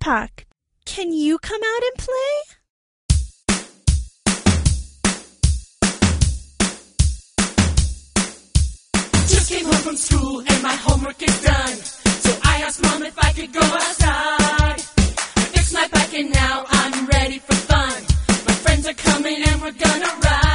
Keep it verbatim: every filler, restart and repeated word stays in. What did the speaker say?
backpack. Can you come out and play? Just came home from school and my homework is done. So I asked Mom if I could go outside. I fixed my bike and now I'm ready for fun. My friends are coming and we're gonna ride.